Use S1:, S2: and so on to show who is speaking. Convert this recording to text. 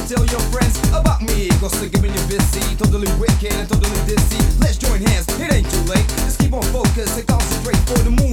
S1: tell your friends about me, cause they're giving you busy, totally wicked and totally dizzy. Let's join hands, it ain't too late. Just keep on focus and concentrate for the move.